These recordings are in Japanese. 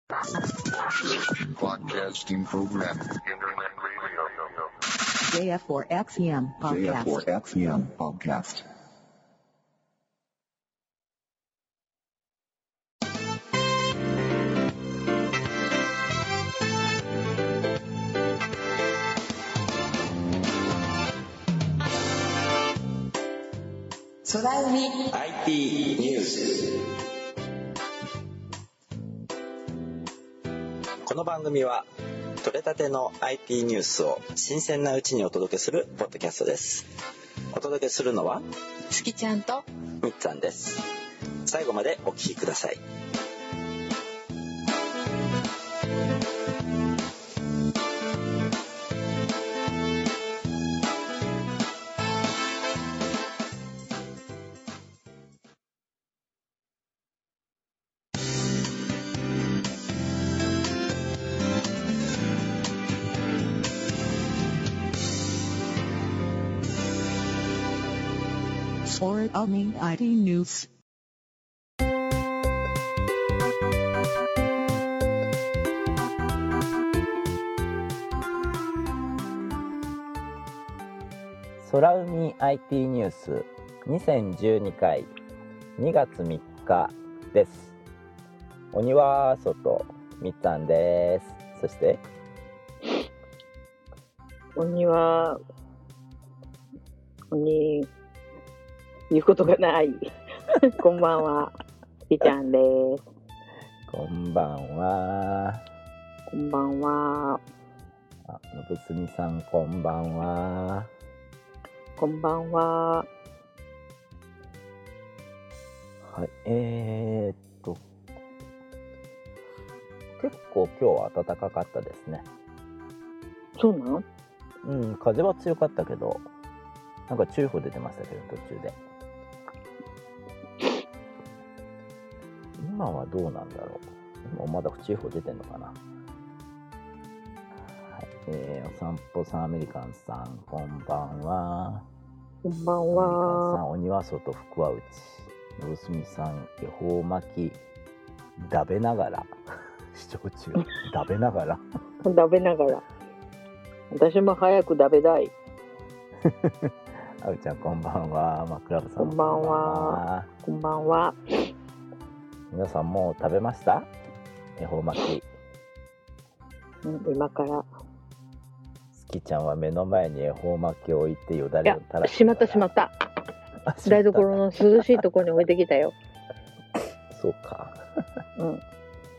Broadcasting program. JF4XEM podcast. JF4XEM podcast. 空海 IT ニュース。この番組は取れたての IT ニュースを新鮮なうちにお届けするポッドキャストです。お届けするのは月ちゃんとみっつぁんです。最後までお聞きください。 Or IT News. 空海 IT ニュース2012回2月3日です。鬼は外、みっつぁんです。そして鬼言うことがないこんばんは、りちゃんです。 こんばんは。 こんばんは。 のぶすみさん、こんばんは。 こんばんは。 はい、結構今日は暖かかったですね。 そうなの？ 風は強かったけど、なんか注意報出てましたけど、途中で。今はどうなんだろう。今まだ注意報出てんのかな。はい、お散歩さん、アメリカンさん、こんばんは。 こんばんアメリカンさは。 ん、鬼は外、福は内。のぶすみさん、恵方巻き、だべながら。視聴中、だべながら。 食べながら。私も早く食べたい。 あうちゃん、こんばんは。マクラブさん、 こんばんは。こんばんは。 皆さんもう食べました？恵方巻き。 今から。 すきちゃんは目の前に恵方巻きを置いてよだれを垂らしまった。台所の涼しいところに置いてきたよ。 そうか。 はい、 う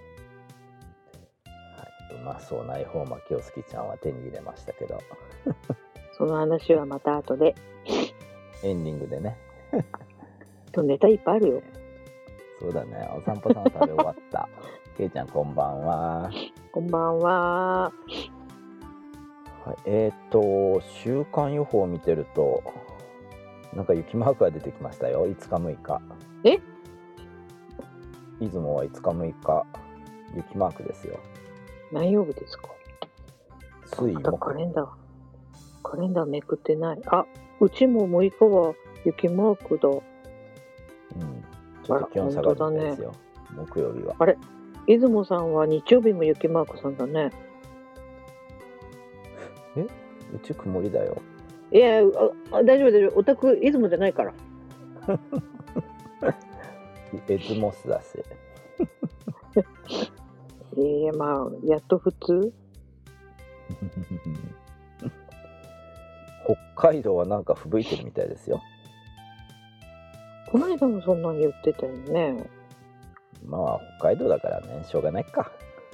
まそうな恵方巻きをすきちゃんは手に入れましたけど。 その話はまた後で。 エンディングでね。 ネタいっぱいあるよ。 そうだね。お散歩さんは食べ終わった。けいちゃん、こんばんは。 こんばんは。 はい、週間予報を見てると、なんか雪マークが出てきましたよ。5日6日。出雲は5日6日雪マークですよ。 何曜日ですか？ 水木。 カレンダーめくってない。うちも6日は雪マークだ。 ちょっと気温下がるんですよ、木曜日は。 あれ、出雲さんは日曜日も雪マークさんだね。 うち曇りだよ。 いや、大丈夫。お宅出雲じゃないから。 エズモスだし。 まあやっと普通。 北海道はなんか吹雪いてるみたいですよ。 この間もそんなに言ってたよね。 まあ北海道だからね、しょうがないか。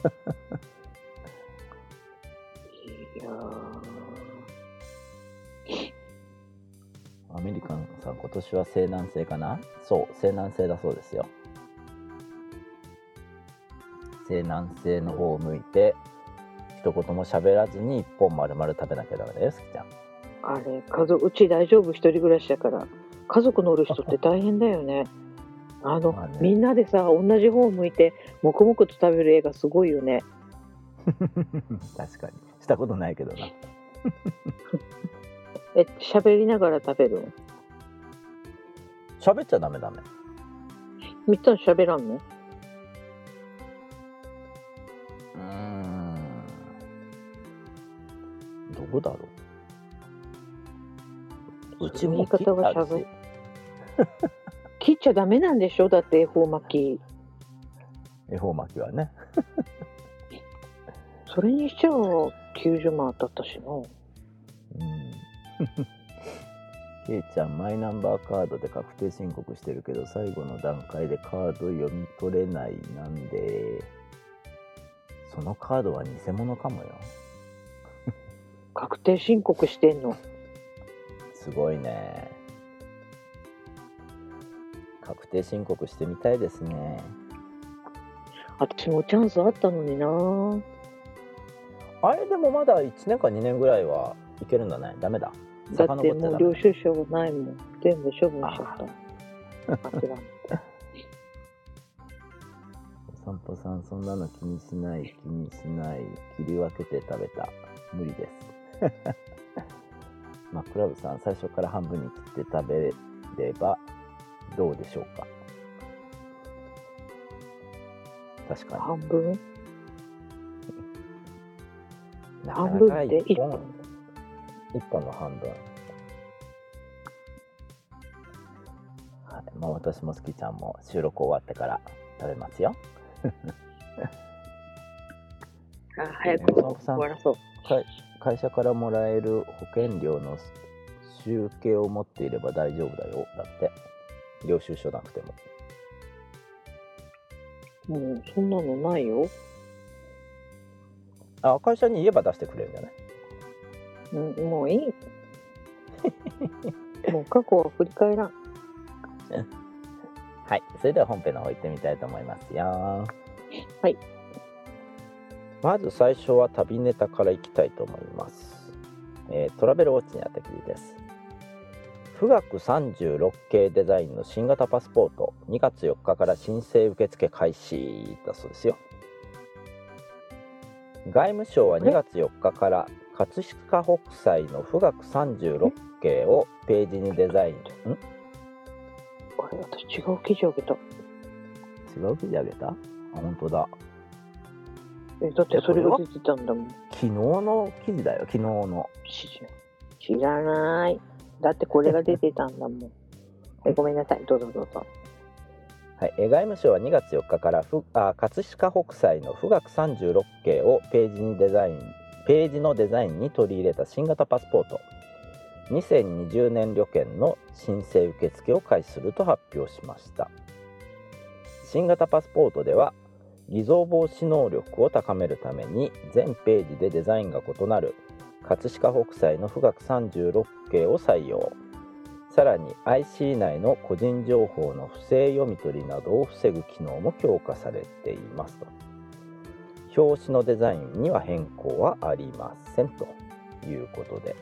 いやアメリカンさん、今年は西南西かな？そう、西南西だそうですよ。西南西の方を向いて一言も喋らずに一本丸々食べなきゃダメだよ、すきちゃん。 あれ、うち大丈夫、一人暮らしだから。家族乗る人って大変だよね。まあね、みんなでさ、同じ方を向いて黙々と食べる映画すごいよね。 確かにしたことないけどな。 喋りながら食べるの？ 喋っちゃダメ。 みっつん喋らんの？ どこだろう。うち言もい方がしゃ切っべ切っちゃダメなんでしょ、だって恵方巻き。 恵方巻きはね。 それにしちゃ90万当たったしな。 ケイちゃん、マイナンバーカードで確定申告してるけど最後の段階でカード読み取れない。なんでそのカードは偽物かもよ。 確定申告してんの。 すごいね。確定申告してみたいですね。 私もチャンスあったのにな。 あれでもまだ1年か2年ぐらいはいけるんだね。ダメだ。 だってもう領収書がないもん。全部処分しちゃった。諦めて。 お散歩さん、そんなの気にしない。切り分けて食べた。無理です。まあ、クラブさん、最初から半分に切って食べればどうでしょうか。確かに。 半分なかなか半分って1本。 1本の半分。はい、まあ私も好きちゃんも収録終わってから食べますよ。 早く終わらそう。 会社からもらえる保険料の集計を持っていれば大丈夫だよ。だって領収書なくても。 もうそんなのないよ。 あ、会社に言えば出してくれるんじゃない？ もういい。もう過去は振り返らん。 はい、それでは本編の方行ってみたいと思いますよ。 はい。 まず最初は旅ネタからいきたいと思います。トラベルウォッチにあった記事です。富岳36系デザインの新型パスポート、2月4日から申請受付開始だそうですよ。外務省は2月4日から葛飾北斎の富岳36系をページにデザイン。 あれ、私違う記事あげた。 違う記事あげた？あ、本当だ。 だってそれが出てたんだもん。 昨日の記事だよ、昨日の。 知らない。だってこれが出てたんだもん。ごめんなさい、どうぞどうぞ。 はい、外務省は2月4日から葛飾北斎の富岳36系をページのデザインに取り入れた新型パスポート2020年旅券の申請受付を開始すると発表しました。新型パスポートでは偽造防止能力を高めるために全ページでデザインが異なる葛飾北斎の富岳36系を採用。さらに IC 内の個人情報の不正読み取りなどを防ぐ機能も強化されていますと。表紙のデザインには変更はありませんということで、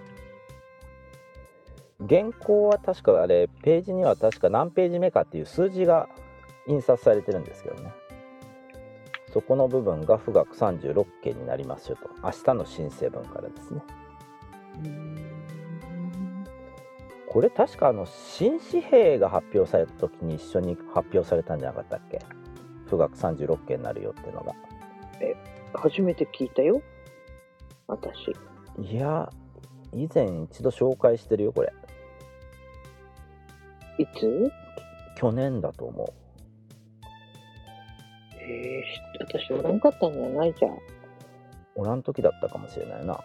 原稿は確かあれページには確か何ページ目かっていう数字が印刷されてるんですけどね、そこの部分が富岳36系になりますよと。明日の申請分からですね。これ確か新紙幣が発表された時に一緒に発表されたんじゃなかったっけ？富岳36系になるよっていうのが。 初めて聞いたよ、私。 いや、以前一度紹介してるよこれ。 いつ？ 去年だと思う。 私おらんかったんじゃないじゃん。 おらん時だったかもしれないな。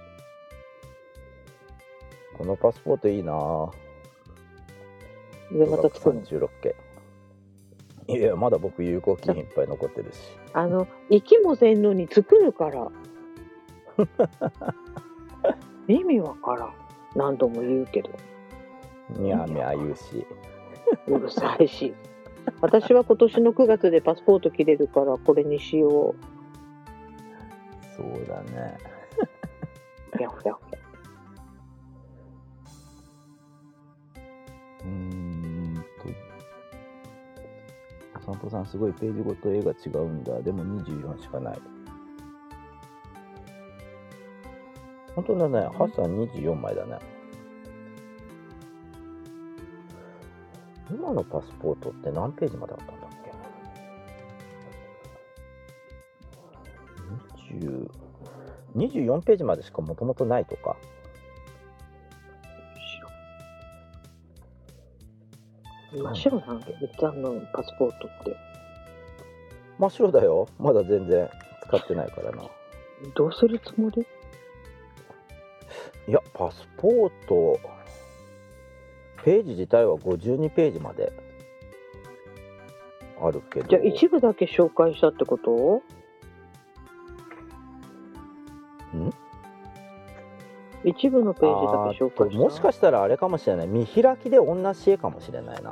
このパスポートいいなぁ。 でまた作るの 36系。いやまだ僕有効期限いっぱい残ってるし。 行きもせんのに作るから意味わからん。何度も言うけどみゃみゃ言うしうるさいし。私は今年の9月でパスポート切れるからこれにしよう。 そうだね。 ふやふや。 お散歩さんすごいページごと絵が違うんだ。でも24しかない。本当だね。ハッサン24枚だね。今のパスポートって何ページまであったんだっ 24ページまでしかもともとないとか。 真っ白なんで、みっちゃんのパスポートって。 真っ白だよ。まだ全然使ってないからな。 どうするつもり？ いや、パスポートページ自体は52ページまであるけど。 じゃあ一部だけ紹介したってこと？ ん？ 一部のページだけ紹介した。 もしかしたらあれかもしれない。見開きで同じ絵かもしれないな。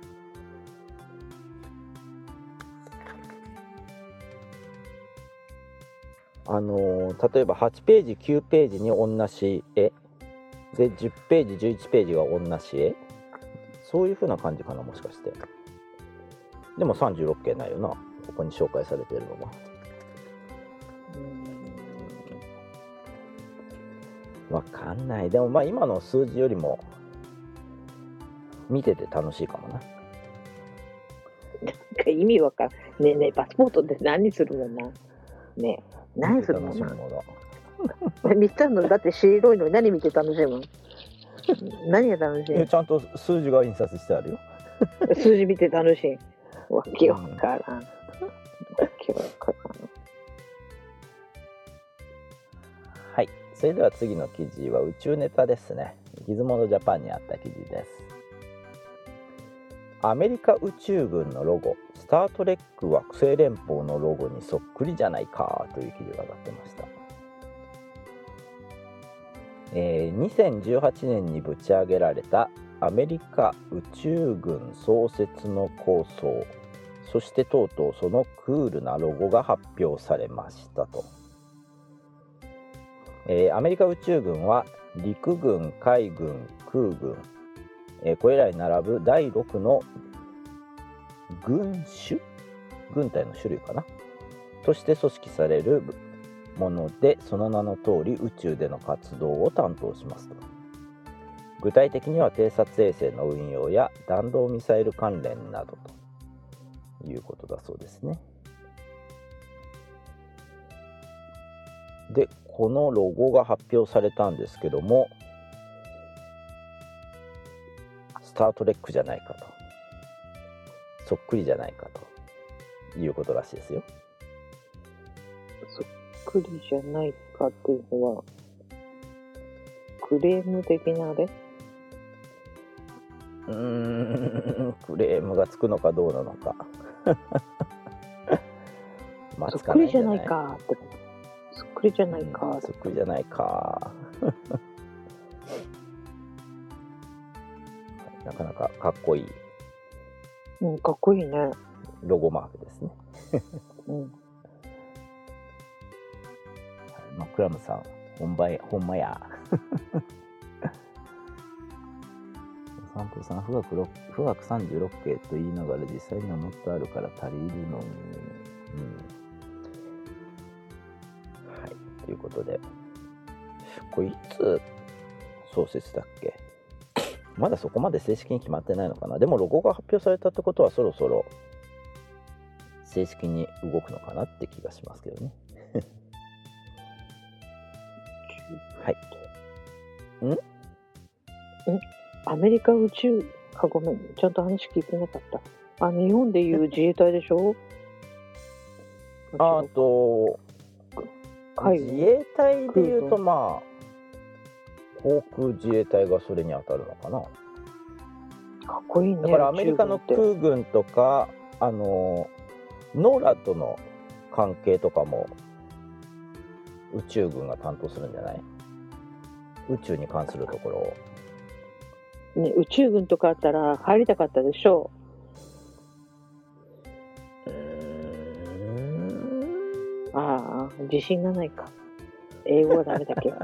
例えば8ページ9ページに同じ絵で10ページ11ページが同じ絵、そういう風な感じかな、もしかして。でも36件ないよな、ここに紹介されてるのは。わかんない。でもまあ今の数字よりも見てて楽しいかもな。 なんか意味わかんねえねえ、パスポートって何するもんな。ねえ、何するもんな。みっちゃんのだって白いのに何見て楽しいもん。何が楽しい？ ちゃんと数字が印刷してあるよ。 数字見て楽しい。わけわからん。わけわからん。 はい、それでは次の記事は宇宙ネタですね。ギズモードジャパンにあった記事です。アメリカ宇宙軍のロゴ、スタートレック惑星連邦のロゴにそっくりじゃないかという記事が上がってました。2018年にぶち上げられたアメリカ宇宙軍創設の構想、そしてとうとうそのクールなロゴが発表されましたと。アメリカ宇宙軍は陸軍、海軍、空軍、これらに並ぶ第6の軍隊の種類かなとして組織されるもので、その名の通り宇宙での活動を担当しますと。具体的には偵察衛星の運用や弾道ミサイル関連などということだそうですね。で、このロゴが発表されたんですけども、スタートレックじゃないかと、そっくりじゃないかということらしいですよ。 そっくりじゃないかっていうのはクレーム的なあれ？ クレームがつくのかどうなのか。まあ、 そっくりじゃないかって。そっくりじゃないか。 そっくりじゃないか。なかなかかっこいい。 うん、かっこいいね。 ロゴマークですね。 うん。 まあ、クラムさん、ほんまや。散歩さん、富岳36系と言いながら実際にはもっとあるから足りるのに。はい、ということで、これいつ創設だっけ？まだそこまで正式に決まってないのかな。でもロゴが発表されたってことはそろそろ正式に動くのかなって気がしますけどね。はい。 アメリカ宇宙ごめん、ちゃんと話聞いてなかった。日本でいう自衛隊でしょ。 自衛隊でいうとまあ航空自衛隊がそれに当たるのかな。 かっこいいね。 だからアメリカの空軍とかノーラッドの関係とかも宇宙軍が担当するんじゃない？宇宙に関するところを、 ね、宇宙軍とかあったら入りたかったでしょう。ああ、自信がないか。英語はダメだけど。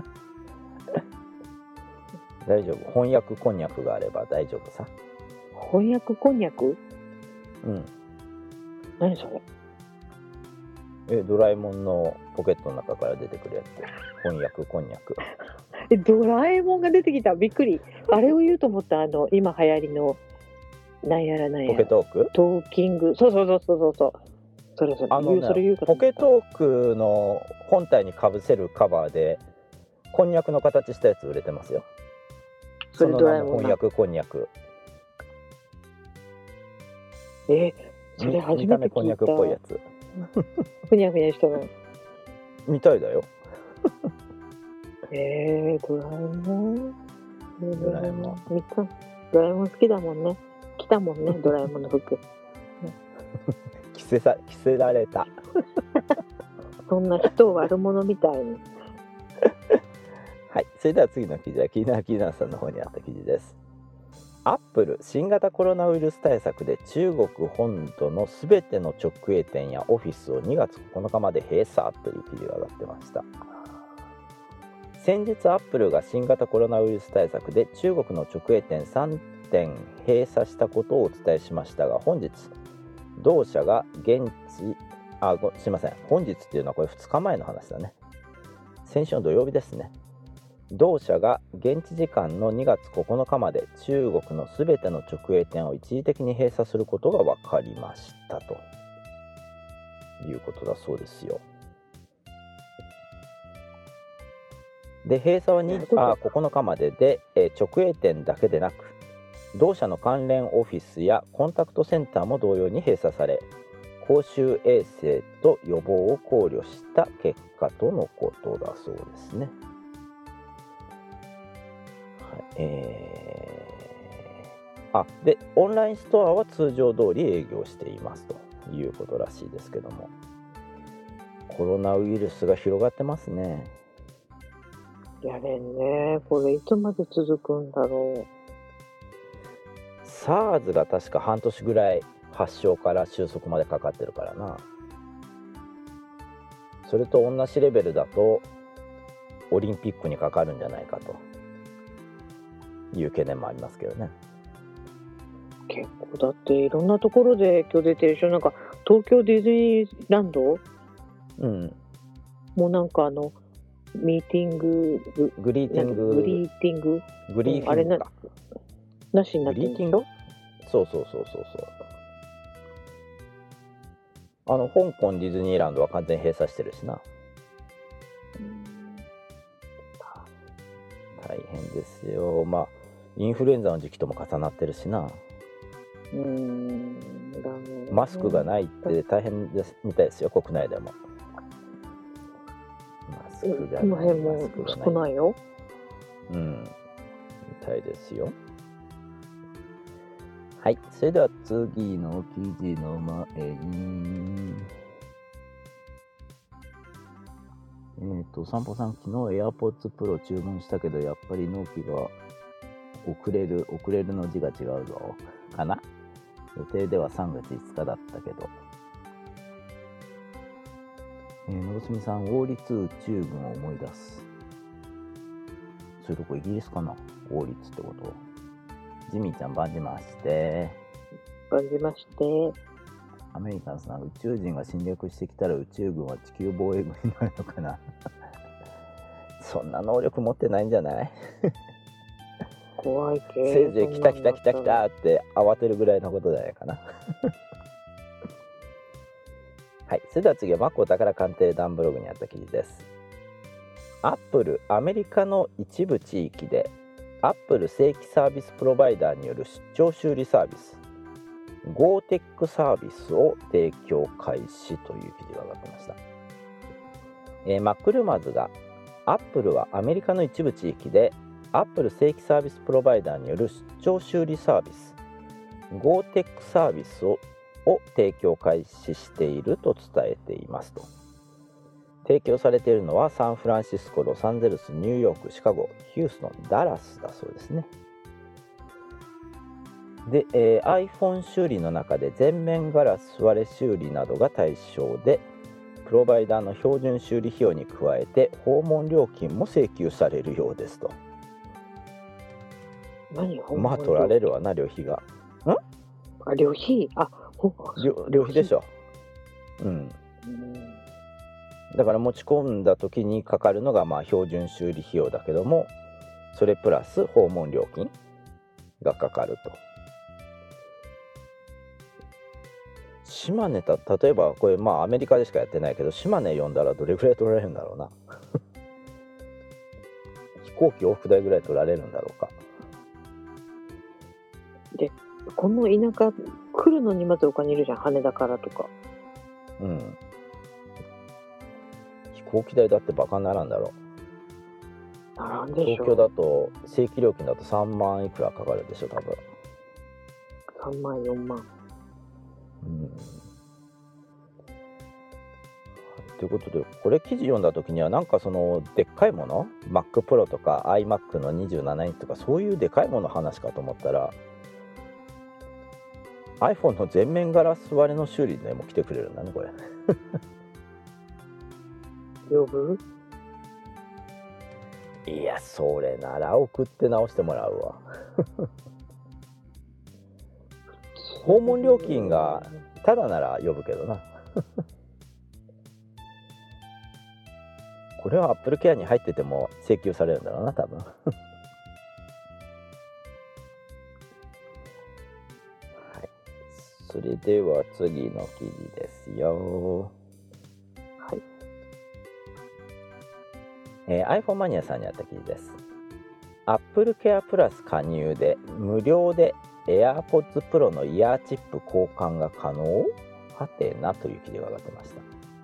大丈夫。翻訳こんにゃくがあれば大丈夫さ。 翻訳こんにゃく？ うん。 何それ？ ドラえもんのポケットの中から出てくるやつ。翻訳こんにゃく。 ドラえもんが出てきた。びっくり。あれを言うと思った。今流行りのなんやらなんやらポケトーク？ トーキング。そう。 それそ言うかとポ思ったケトークの本体にかぶせるカバーでこんにゃくの形したやつ売れてますよ。 それのドラえもんな名も翻訳こんにゃく。 それ初見ためて聞い目こんにゃくっぽいやた。 つふにゃふにゃしたの。 みたいだよ。 ドラえもん。 ドラえもん。 みっちゃん、ドラえもん好きだもんね。来たもんね、ドラえもんの服。 着せられた。 そんな人を悪者みたいに。 はい、それでは次の記事はキーナーさんの方にあった記事です。アップル新型コロナウイルス対策で中国本土のすべての直営店やオフィスを2月9日まで閉鎖という記事が上がってました。先日アップルが新型コロナウイルス対策で中国の直営店3店閉鎖したことをお伝えしましたが、本日同社が本日っていうのはこれ2日前の話だね。先週の土曜日ですね。同社が現地時間の2月9日まで中国のすべての直営店を一時的に閉鎖することが分かりましたということだそうですよ。で、閉鎖は9日までで、直営店だけでなく同社の関連オフィスやコンタクトセンターも同様に閉鎖され、公衆衛生と予防を考慮した結果とのことだそうですね。でオンラインストアは通常通り営業していますということらしいですけども、コロナウイルスが広がってますね。 やれんね。これいつまで続くんだろう。 SARS が確か半年ぐらい発症から収束までかかってるからな。それと同じレベルだとオリンピックにかかるんじゃないかという懸念もありますけどね。 結構だっていろんなところで影響出てるでしょ。なんか東京ディズニーランドもうなんかミーティンググリーティンググリーティンググリーフィングか、 あれなしになってるんでしょ。 そう香港ディズニーランドは完全に閉鎖してるしな。大変ですよ。インフルエンザの時期とも重なってるしな。マスクがないって大変ですみたいですよ、国内でも。マスクがこの辺も少ないよ。 みたいですよ。はい、それでは次の記事の前に、散歩さん、昨日 AirPods Pro 注文したけどやっぱり納期が遅れるの字が違うぞかな。予定では3月5日だったけど、のぶすみさん、王立宇宙軍を思い出す。そういうとこイギリスかな、王立ってこと。ジミーちゃん、バンジまして。アメリカンさん、宇宙人が侵略してきたら宇宙軍は地球防衛軍になるのかな。そんな能力持ってないんじゃない？ 怖いけど。 せいぜい来たって慌てるぐらいのことじゃないかな。はい、それでは次はマックお宝鑑定団ブログにあった記事です。アップル、アメリカの一部地域でアップル正規サービスプロバイダーによる出張修理サービス GoTech サービスを提供開始という記事が上がってました。マックルーマーズがアップルはアメリカの一部地域でアップル正規サービスプロバイダーによる出張修理サービス GoTech サービスを提供開始していると伝えていますと。提供されているのはサンフランシスコ、ロサンゼルス、ニューヨーク、シカゴ、ヒューストン、ダラスだそうですね。で、iPhone 修理の中で全面ガラス割れ修理などが対象で、プロバイダーの標準修理費用に加えて訪問料金も請求されるようですと。取られるわな、旅費が。 旅費？ 旅費でしょ。だから持ち込んだ時にかかるのが標準修理費用だけども、それプラス訪問料金がかかると。 島根例えばこれアメリカでしかやってないけど、島根呼んだらどれぐらい取られるんだろうな飛行機往復代ぐらい取られるんだろうか。 で、この田舎来るのにまずお金いるじゃん、羽田からとか。 飛行機代だってバカにならんだろう。 なんでしょう。 東京だと正規料金だと3万いくらかかるでしょ多分。 3万4万。 ということで、これ記事読んだ時にはなんかそのでっかいもの Mac Pro とか iMac の27インチとかそういうでかいもの話かと思ったら、 iPhone の全面ガラス割れの修理でも来てくれるんだねこれ呼ぶ？ いや、それなら送って直してもらうわ訪問料金がただなら呼ぶけどなこれは Apple Care に入ってても請求されるんだろうな多分はい、それでは次の記事ですよ。iPhone マニアさんにあった記事です。 Apple Care プラス加入で無料で AirPods Pro のイヤーチップ交換が可能？はてなという記事が上がってました。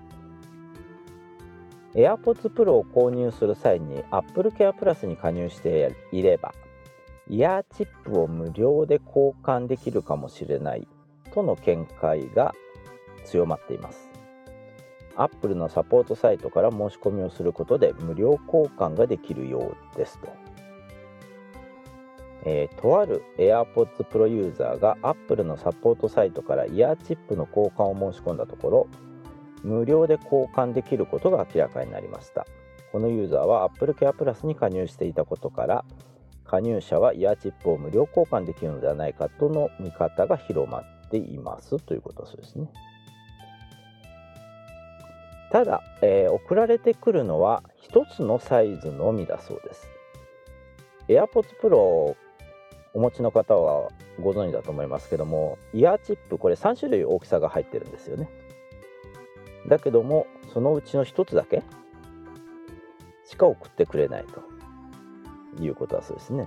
AirPods Pro を購入する際に Apple Care プラスに加入していればイヤーチップを無料で交換できるかもしれないとの見解が強まっています。アップルのサポートサイトから申し込みをすることで無料交換ができるようですと。とある AirPods Pro ユーザーがアップルのサポートサイトからイヤーチップの交換を申し込んだところ、無料で交換できることが明らかになりました。このユーザーは Apple Care プラスに加入していたことから、加入者はイヤーチップを無料交換できるのではないかとの見方が広まっていますということですね。ただ、送られてくるのは一つのサイズのみだそうです。 AirPods Pro をお持ちの方はご存知だと思いますけども、イヤーチップこれ3種類大きさが入ってるんですよね。だけどもそのうちの一つだけしか送ってくれないということだそうですね。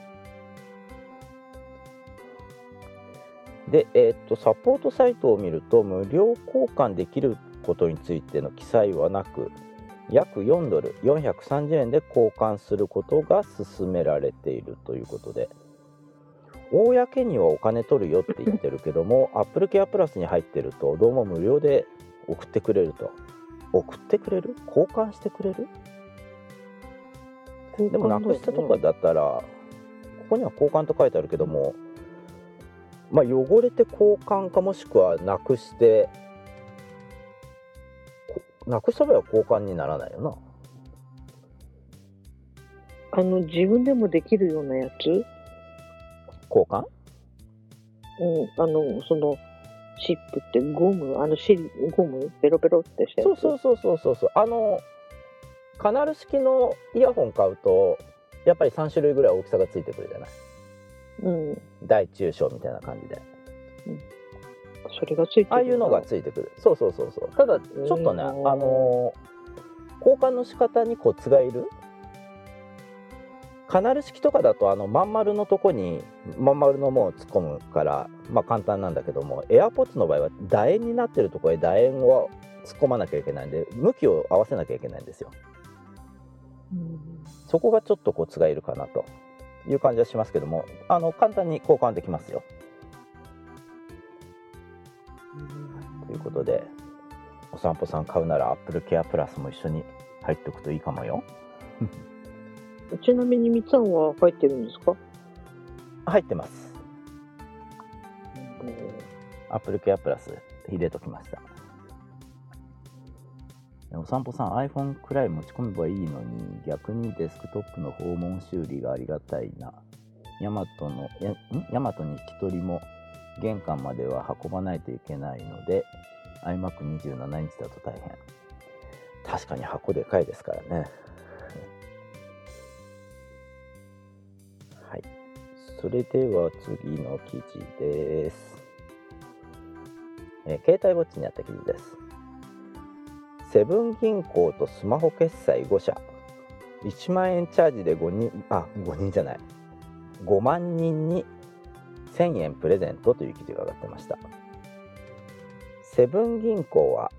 で、サポートサイトを見ると無料交換できることについての記載はなく、約$4、430円で交換することが勧められているということで、公にはお金取るよって言ってるけどもApple Care プラスに入ってるとどうも無料で送ってくれると。送ってくれる？交換してくれる？でもなくしたとかだったら、ここには交換と書いてあるけども、汚れて交換か、もしくはなくした場合は交換にならないよな。 自分でもできるようなやつ？ 交換？ そのシップってゴム、ゴムベロベロってしてる。 そうカナル式のイヤホン買うとやっぱり3種類ぐらい大きさがついてくるじゃない。大中小みたいな感じで、 それがついてる。 ああいうのがついてくる。そう。ただちょっとね、交換の仕方にコツがいる。カナル式とかだとまん丸のとこにまん丸のものを突っ込むから簡単なんだけども、 AirPods の場合は楕円になってるところへ楕円を突っ込まなきゃいけないんで、向きを合わせなきゃいけないんですよ。そこがちょっとコツがいるかなという感じはしますけども、簡単に交換できますよ。ということで、お散歩さん買うなら Apple Care プラスも一緒に入っておくといいかもよちなみにみつさんは入ってるんですか？ 入ってます。Apple Care プラス入れときました。お散歩さん iPhone くらい持ち込めばいいのに、逆にデスクトップの訪問修理がありがたいな。ヤマトに引き取りも玄関までは運ばないといけないので iMac27 インチだと大変。確かに箱でかいですからね。はい、それでは次の記事です。 携帯ウォッチにあった記事です。セブン銀行とスマホ決済5社1万円チャージで5万人に1000円プレゼントという記事が上がってました。セブン銀行は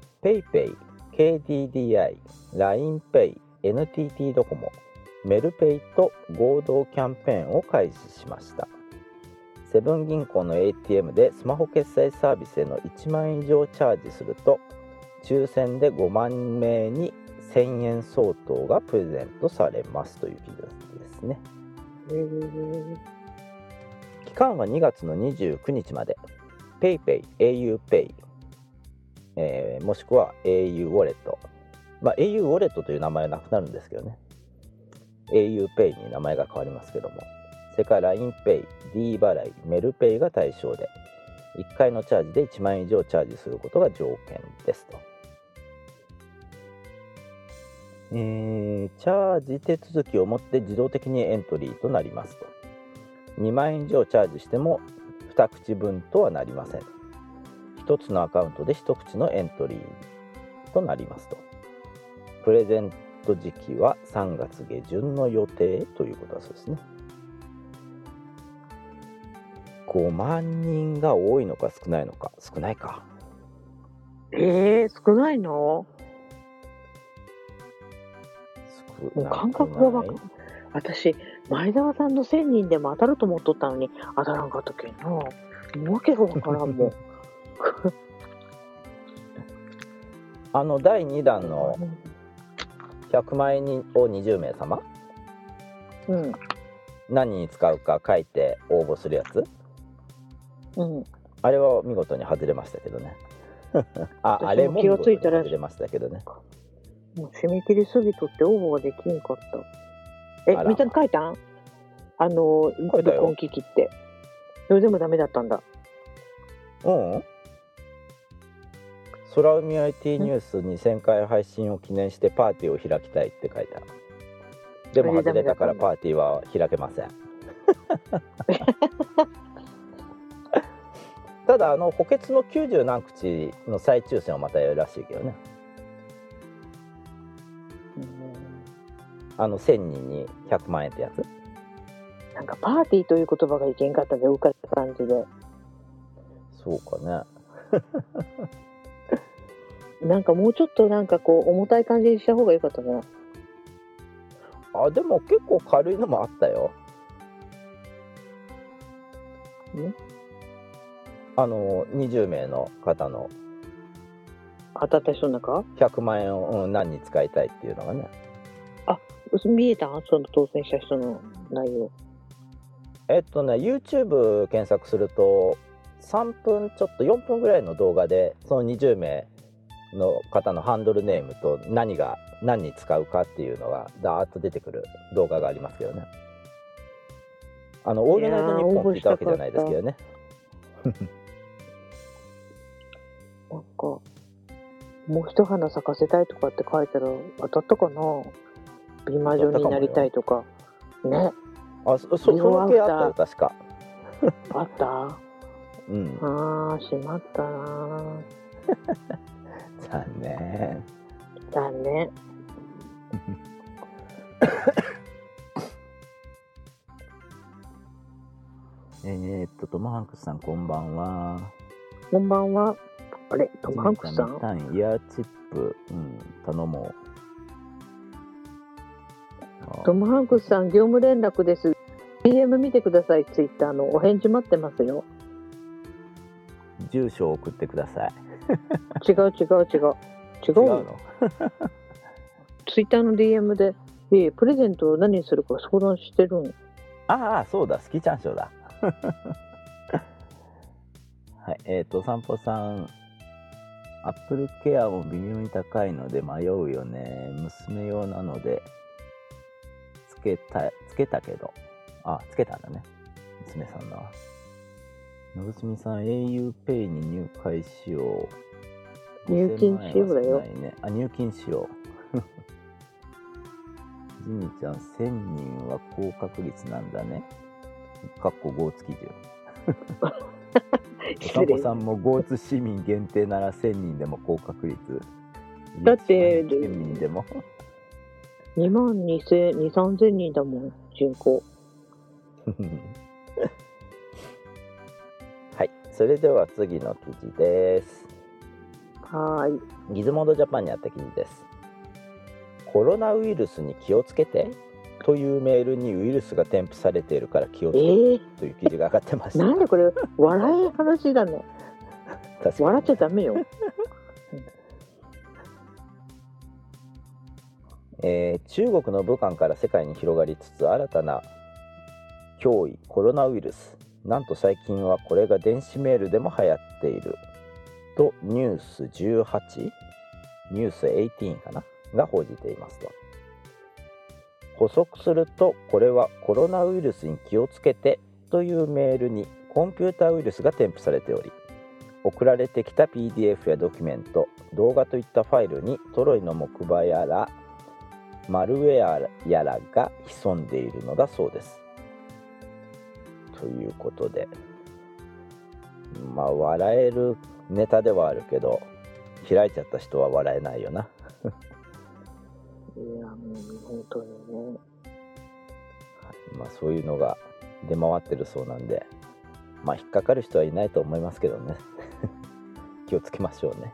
PayPay、KDDI、LINEPay、NTT ドコモ、メルペイと合同キャンペーンを開始しました。セブン銀行の ATM でスマホ決済サービスへの1万円以上チャージすると抽選で5万名に1000円相当がプレゼントされますという記事ですね。期間は2月の29日まで PayPay、auPay、もしくは au ウォレット、au ウォレットという名前はなくなるんですけどね、 auPay に名前が変わりますけども、それから LINEPay、D 払い、メルペイが対象で1回のチャージで1万円以上チャージすることが条件ですと。チャージ手続きをもって自動的にエントリーとなりますと。2万円以上チャージしても2口分とはなりません。1つのアカウントで1口のエントリーとなりますと。プレゼント時期は3月下旬の予定ということだそうですね。5万人が多いのか少ないのか。少ないか。 少ないの？もう感覚が分かる。私前澤さんの1000人でも当たると思っとったのに当たらんかったけんな。もうわけが分からんもん。 第2弾の100万円を20名様、何に使うか書いて応募するやつ、あれは見事に外れましたけどね。あれも見事に外れましたけどね。 もう締め切りすぎとって応募ができんかった。みんな書いたん？録音機器って。それでもダメだったんだ。 空海 IT ニュース2000回配信を記念してパーティーを開きたいって書いてある。でも外れたからパーティーは開けません。ただ補欠の90何口の再抽選をまたやるらしいけどね。1000人に100万円ってやつ。 なんかパーティーという言葉がいけんかったで浮かれた感じで。 そうかね。 なんかもうちょっとなんかこう重たい感じにした方が良かったな。 でも結構軽いのもあったよ。20名の方の当たった人の中 100万円を、何に使いたいっていうのがね。 見えた？その当選した人の内容。 YouTube 検索すると3分ちょっと4分ぐらいの動画でその20名の方のハンドルネームと何に使うかっていうのがダーッと出てくる動画がありますけどね。オールナイトニッポン聞いたわけじゃないですけどね。 なんかもう一花咲かせたいとかって書いたら当たったかな。美魔女になりたいとかね。 その系あったよ確か。 あった？しまったな。 残念。トム・ハンクスさんこんばんは。 こんばんは。あれ、トム・ハンクスさん。 イヤーチップ、頼もう。 トム・ハンクスさん、業務連絡です。DM 見てください。ツイッターのお返事待ってますよ。 住所を送ってください。 違うのツイッターの DM で、プレゼントを何にするか相談してるん。 そうだ、スキちゃん賞だ。はい、散歩さん、アップルケアも微妙に高いので迷うよね。娘用なのでつけたけど、つけたんだね、娘さんの。のぶすみさん、auPay に入会しよう。 入金しようだよ。 入金しよう。ジミちゃん、1000人は高確率なんだね。かっこ5月中。 おさこさんも江津市民限定なら1000人でも高確率。 だって 1万県民でも 2万2000、2、3000人だもん、人口。 はい、それでは次の記事です。 はーい。 ギズモードジャパンにあった記事です。コロナウイルスに気をつけてというメールにウイルスが添付されているから気をつけてという記事が上がってました。 なんでこれ、笑い話だね。 確かに笑っちゃダメよ。 中国の武漢から世界に広がりつつ新たな脅威コロナウイルス、なんと最近はこれが電子メールでも流行っているとニュース18ニュース18かなが報じていますと。補足すると、これはコロナウイルスに気をつけてというメールにコンピュータウイルスが添付されており、送られてきた PDF やドキュメント、動画といったファイルにトロイの木馬やらマルウェアやらが潜んでいるのだそうです。ということで、まあ笑えるネタではあるけど、開いちゃった人は笑えないよな。 いや、もう本当にね。 まあそういうのが出回ってるそうなんで、まあ引っかかる人はいないと思いますけどね。気をつけましょうね。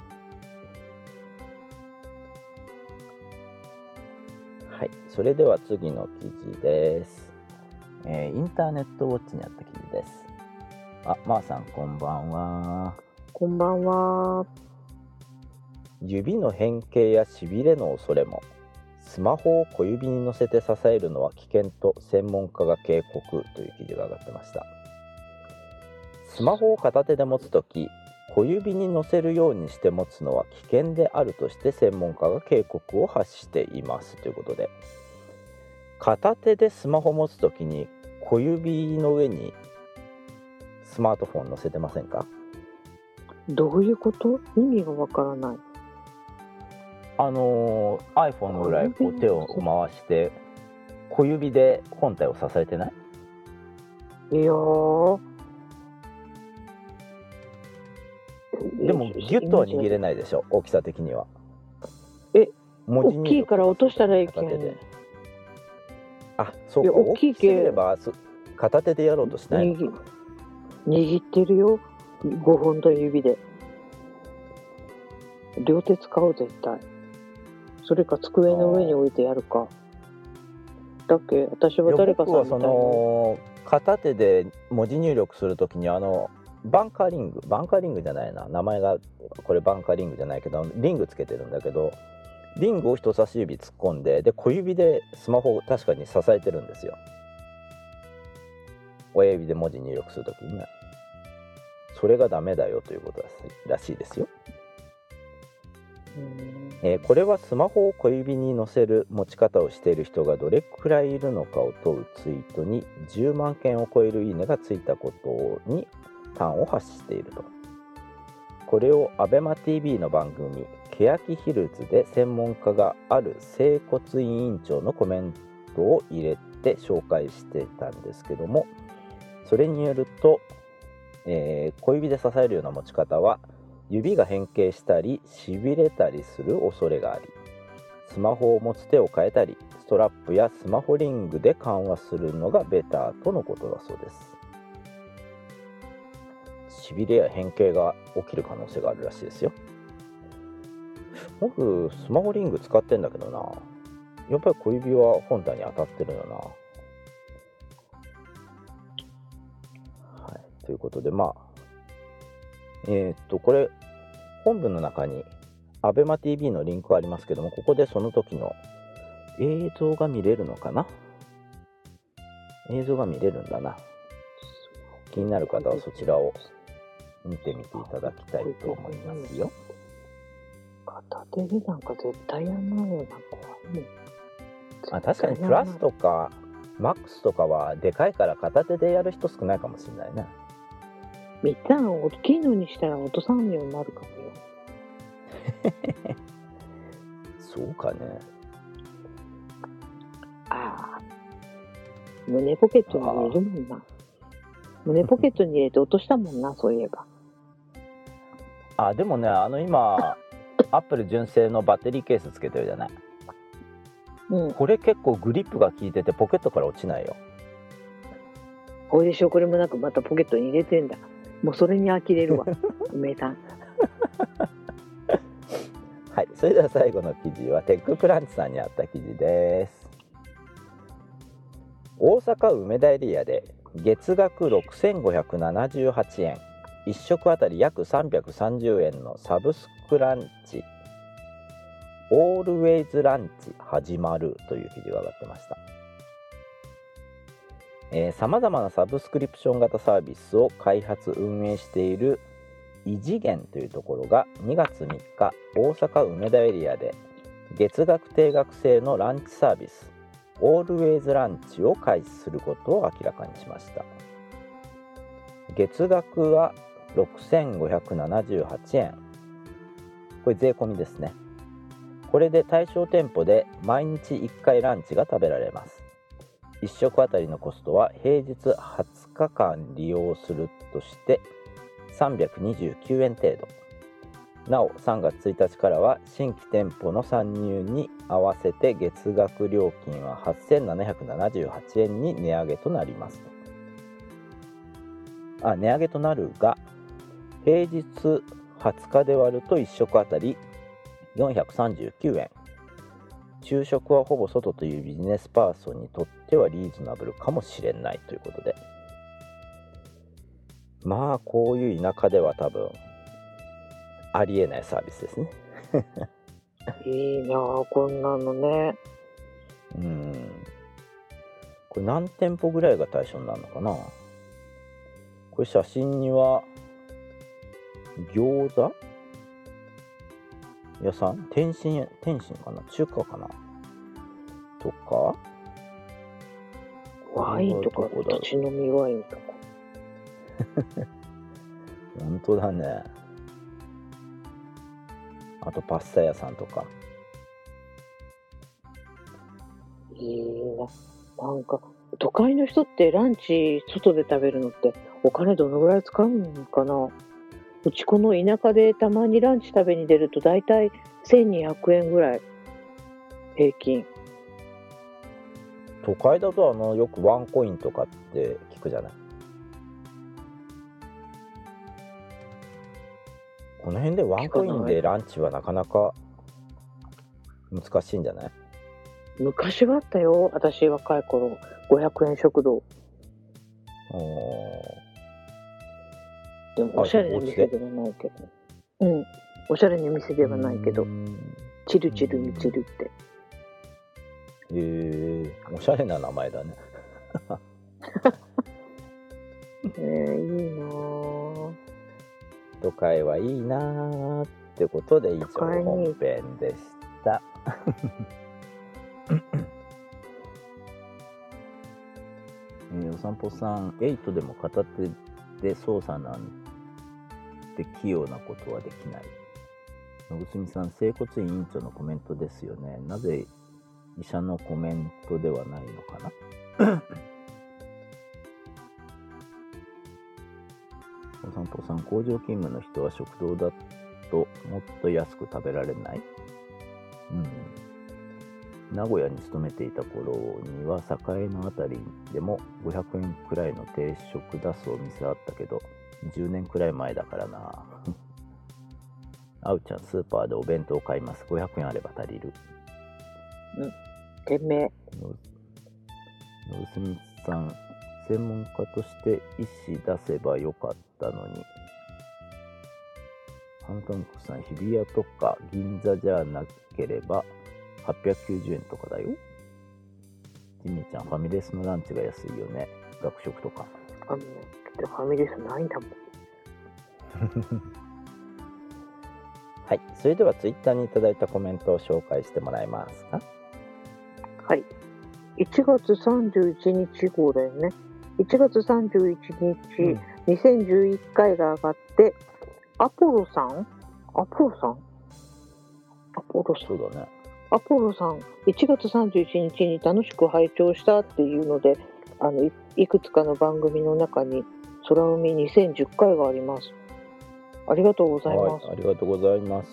はい、それでは次の記事です。インターネットウォッチにあった記事です。あ、まーさんこんばんは。 こんばんは。 指の変形やしびれの恐れも。スマホを小指に乗せて支えるのは危険と専門家が警告という記事が上がってました。スマホを片手で持つとき、小指に乗せるようにして持つのは危険であるとして専門家が警告を発していますということで、片手でスマホ持つときに小指の上にスマートフォン乗せてませんか？ どういうこと？意味がわからない。 iPhone ぐらいこう手を回して小指で本体を支えてない？ いやー。 でもギュッとは握れないでしょ、大きさ的には。 大きいから落としたらいけない。 あ、そうか、大きければ片手でやろうとしないのか。 握ってるよ、5本の指で。両手使う絶対。それか机の上に置いてやるか。だっけ、私は誰かさんみたいな。 片手で文字入力するときにバンカーリングじゃないな、名前がこれバンカーリングじゃないけどリングつけてるんだけど、リングを人差し指突っ込んで、小指でスマホを確かに支えてるんですよ。親指で文字入力するときにね。それがダメだよということらしいですよ。これはスマホを小指に乗せる持ち方をしている人がどれくらいいるのかを問うツイートに10万件を超えるいいねがついたことに端を発していると。これを ABEMATV の番組欅ヒルズで専門家がある整骨院委員長のコメントを入れて紹介していたんですけども、それによると、小指で支えるような持ち方は指が変形したりしびれたりする恐れがあり、スマホを持つ手を変えたりストラップやスマホリングで緩和するのがベターとのことだそうです。しびれや変形が起きる可能性があるらしいですよ。僕スマホリング使ってんだけどな、やっぱり小指は本体に当たってるよな。はい、ということでこれ本文の中に ABEMATV のリンクがありますけども、ここでその時の映像が見れるのかな。映像が見れるんだな。気になる方はそちらを見てみていただきたいと思いますよ。 片手でなんか絶対やんないよな、怖い。 確かにプラスとかマックスとかはでかいから片手でやる人少ないかもしれないね。 みっちゃん大きいのにしたら落とさんようになるかもよ。 そうかね。 胸ポケットに入れるもんな。胸ポケットに入れて落としたもんな、そういえば。 あ、でもね、今アップル純正のバッテリーケースつけてるじゃない。 うん。 これ結構グリップが効いててポケットから落ちないよ。 おいでしょ、これもなんかまたポケットに入れてんだ。もうそれに呆れるわ、梅さん。 はい、それでは最後の記事はテッククランチさんにあった記事です。大阪梅田エリアで月額6578円、1食あたり約330円のサブスクランチ、オールウェイズランチ始まるという記事が上がってました。さまざまなサブスクリプション型サービスを開発運営している異次元というところが2月3日大阪梅田エリアで月額定額制のランチサービスオールウェイズランチを開始することを明らかにしました。月額は6578円、これ税込みですね。これで対象店舗で毎日1回ランチが食べられます。1食あたりのコストは平日20日間利用するとして329円程度。なお3月1日からは新規店舗の参入に合わせて月額料金は8778円に値上げとなります。値上げとなるが平日20日で割ると1食あたり439円。昼食はほぼ外というビジネスパーソンにとってはリーズナブルかもしれないということで、まあこういう田舎では多分ありえないサービスですね。 いいなあ、こんなのね。 これ何店舗ぐらいが対象になるのかな。これ写真には餃子屋さん、天津かな、中華かなとか、 ワインとか、立ち飲みワインとか。 本当だね。あとパスタ屋さんとか。 いいな。なんか都会の人ってランチ外で食べるのってお金どのぐらい使うのかな。うちこの田舎でたまにランチ食べに出るとだいたい1200円ぐらい平均。 都会だとよくワンコインとかって聞くじゃない。この辺でワンコインでランチはなかなか難しいんじゃない？ 昔はあったよ、私若い頃。500円食堂。でもおしゃれな店ではないけど。おしゃれな店ではないけど、チルチルミチルって。 おしゃれな名前だね。 いいなぁ。 都会はいいなぁってことで以上本編でした。お散歩さん、8でも片手で操作なんて器用なことはできない。のぶすみさん、整骨院院長のコメントですよね。なぜ医者のコメントではないのかな。お散歩さん、工場勤務の人は食堂だともっと安く食べられない？名古屋に勤めていた頃には栄のあたりでも500円くらいの定食出すお店あったけど10年くらい前だからな。あうちゃん、スーパーでお弁当買います。500円あれば足りる。 店名。 のぶすみさん、専門家として医師出せばよかったのに。ハントンクさん、日比谷とか銀座じゃなければ890円とかだよ。ジミーちゃん、ファミレスのランチが安いよね。学食とか。 ファミレスないんだもん。 はい、それではツイッターにいただいたコメントを紹介してもらえますか。 はい。1月31日号だよね。1月31日、2011回が上がって、アポロさんそうだね。 アポロさん、1月31日に楽しく拝聴したっていうので、いくつかの番組の中に空海2010回があります。 ありがとうございます。 はい、ありがとうございます。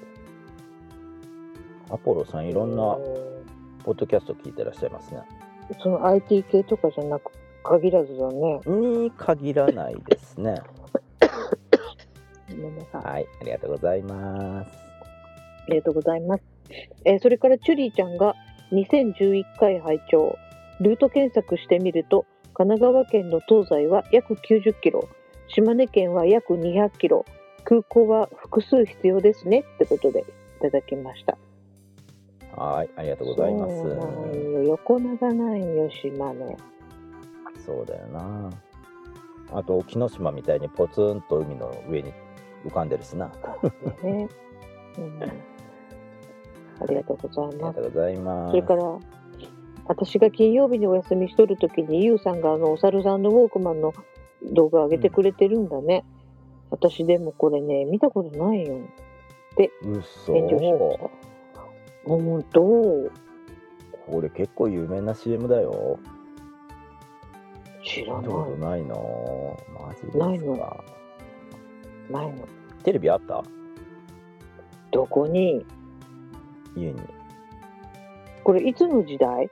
アポロさん、いろんなポッドキャスト聞いてらっしゃいますね。 その IT 系とかじゃなく限らずだね。 に限らないですね。 ごめんなさい。 はい、ありがとうございます。 ありがとうございます。それからチュリーちゃんが2011回拝聴。ルート検索してみると、神奈川県の東西は約90キロ、島根県は約200キロ、空港は複数必要ですねってことでいただきました。 はい、ありがとうございます。 そうなんよ、横長なんよ、島根。 そうだよな。あと沖ノ島みたいにポツンと海の上に浮かんでるしな。 ね、ありがとうございありがます。 とうございます。 それから私が金曜日にお休みしとるときにゆうさんがお猿さんのウォークマンの動画上げてくれてるんだね。私でもこれね見たことないよ。 嘘。 返事をしました。本当。 これ結構有名な CM だよ。 知らな見たことい。 ないの？マジですか？ ないの。ないの。 テレビあった？ どこに？ 家に。 これいつの時代